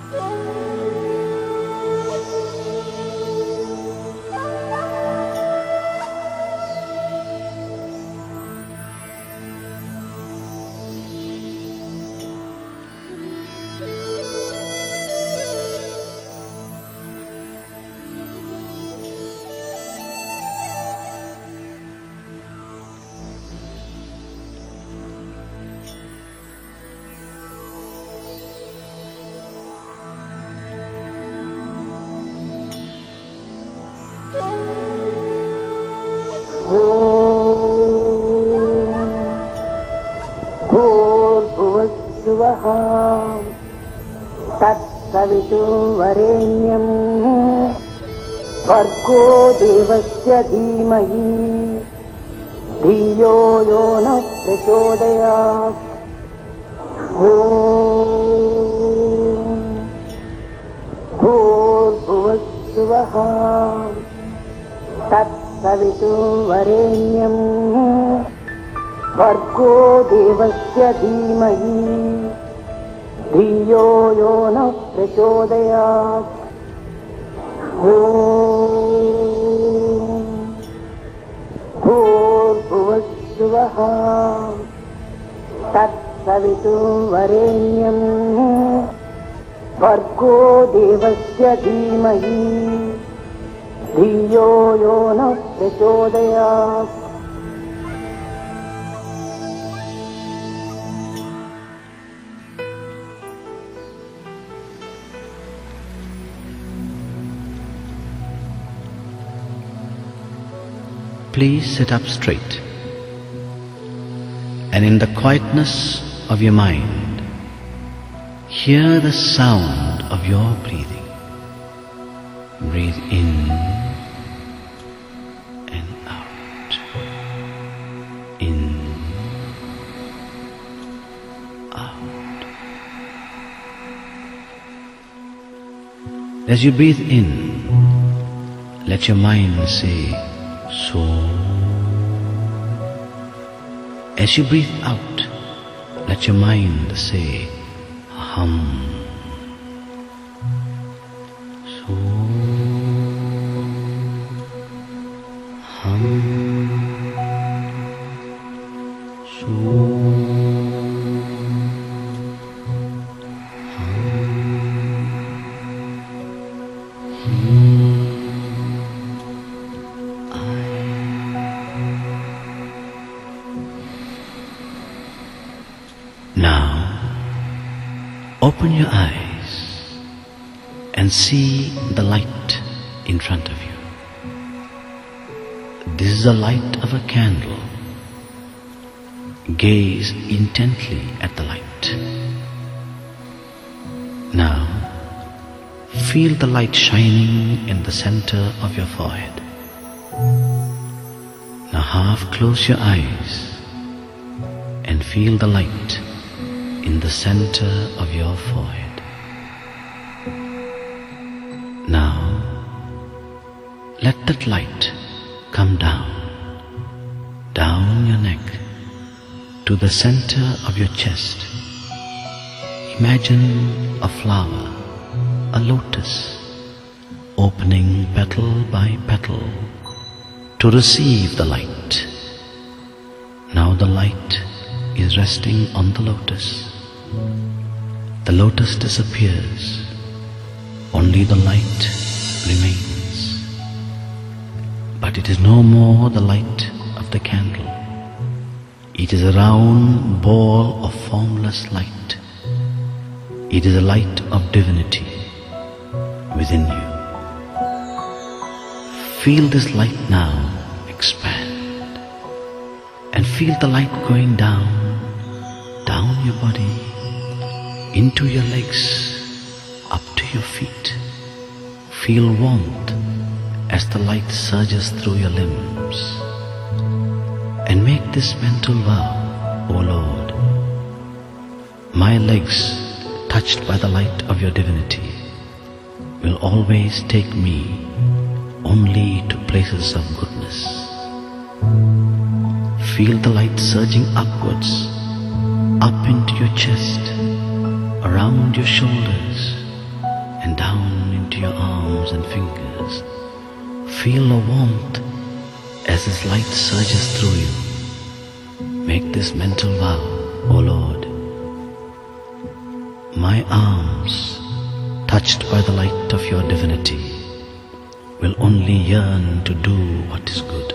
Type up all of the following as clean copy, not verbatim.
भूर्भुवस्सुवः तत्सवितुर्वरेण्यं भर्गो देवस्य धीमहि धियो यो नः प्रचोदयात्। भूर्भुवस्सुवः तत्सवितुर्वरेण्यं भर्गो देवस्य धीमहि धियो यो नः प्रचोदयात्। भूर्भुवस्सुवः तत्सवितुर्वरेण्यं भर्गो देवस्य धीमहि धियो यो नः प्रचोदयात्। Please sit up straight, and in the quietness of your mind, hear the sound of your breathing. Breathe in and out, in, out. As you breathe in, let your mind say, so. As you breathe out, let your mind say, hum. So, hum. So, Now, open your eyes and see the light in front of you. This is the light of a candle. Gaze intently at the light. Now, feel the light shining in the center of your forehead. Now half close your eyes and feel the light in the center of your forehead. Now, let that light come down your neck to the center of your chest. Imagine a flower, a lotus, opening petal by petal to receive the light. Now the light is resting on the lotus. The lotus disappears, only the light remains. But it is no more the light of the candle. It is a round ball of formless light. It is a light of divinity within you. Feel this light now expand, and feel the light going down your body, into your legs, up to your feet. Feel warmth as the light surges through your limbs. And make this mental vow, O Lord, my legs, touched by the light of your divinity, will always take me only to places of goodness. Feel the light surging upwards, up into your chest, around your shoulders, palms and fingers. Feel the warmth as this light surges through you. Make this mental vow, O Lord. My arms, touched by the light of your divinity, will only yearn to do what is good.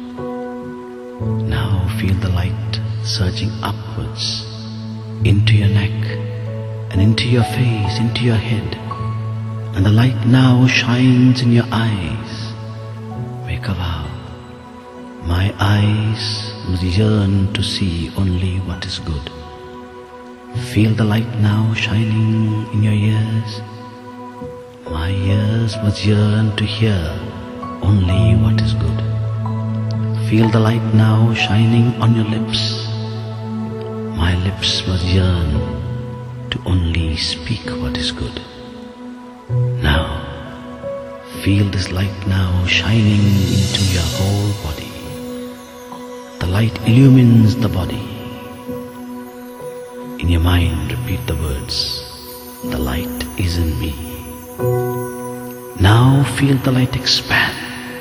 Now feel the light surging upwards into your neck and into your face, into your head, and the light now shines in your eyes. Make a vow. My eyes must yearn to see only what is good. Feel the light now shining in your ears. My ears must yearn to hear only what is good. Feel the light now shining on your lips. My lips must yearn to only speak what is good. Now, feel this light now shining into your whole body. The light illumines the body. In your mind, repeat the words, the light is in me. Now feel the light expand.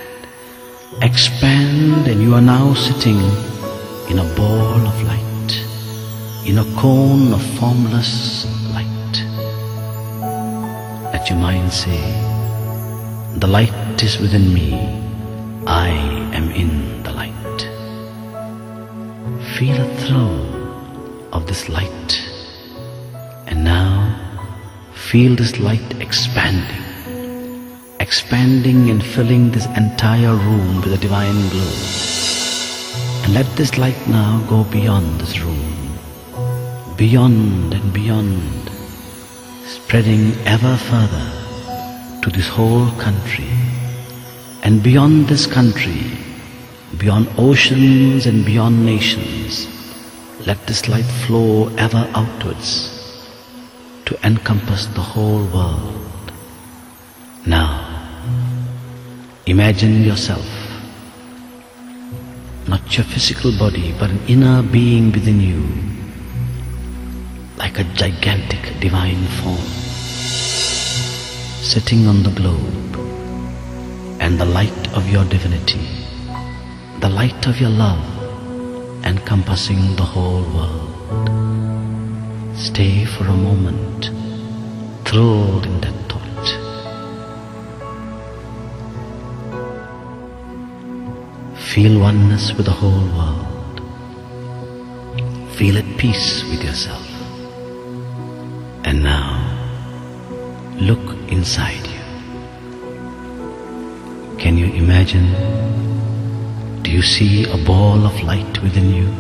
Expand, and you are now sitting in a ball of light, in a cone of formless light. Let your mind say, the light is within me, I am in the light. Feel a thrill of this light, and now feel this light expanding and filling this entire room with a divine glow. And let this light now go beyond this room, beyond and beyond, spreading ever further to this whole country, and beyond this country, beyond oceans and beyond nations. Let this light flow ever outwards to encompass the whole world. Now, imagine yourself, not your physical body, but an inner being within you, like a gigantic divine form, sitting on the globe, and the light of your divinity, the light of your love, encompassing the whole world. Stay for a moment, thrilled in that thought. Feel oneness with the whole world. Feel at peace with yourself. And now, look inside you. Can you imagine? Do you see a ball of light within you?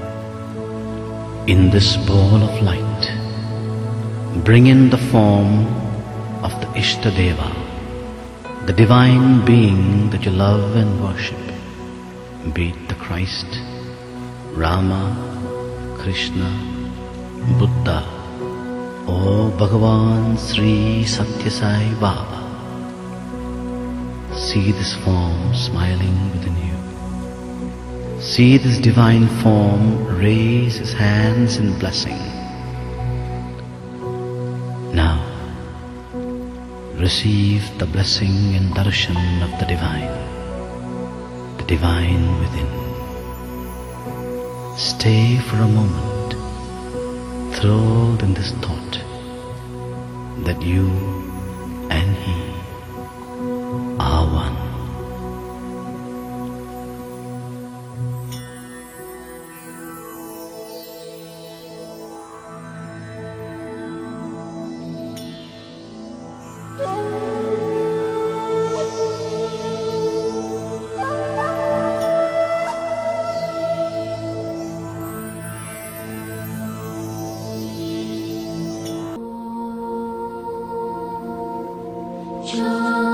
In this ball of light, bring in the form of the Ishtadeva, the divine being that you love and worship, be it the Christ, Rama, Krishna, Buddha, or Bhagavan Sri Satya Sai Baba. See this form smiling within you. See this divine form raise his hands in blessing. Now, receive the blessing and darshan of the divine within. Stay for a moment, thrilled in this thought that you and he are one. Joy.